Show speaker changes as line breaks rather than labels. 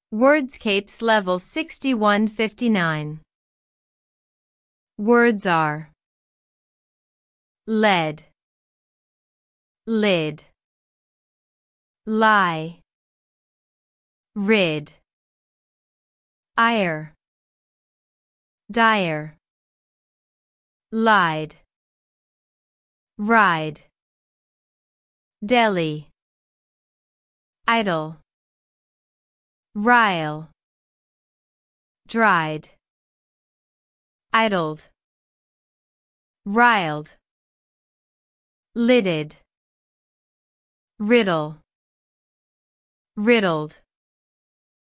Wordscapes level 6159. Words are lead, lid, lie, rid, ire, dire, lied, ride, deli, idle, rile, dried, idled, riled, lidded, riddle, riddled.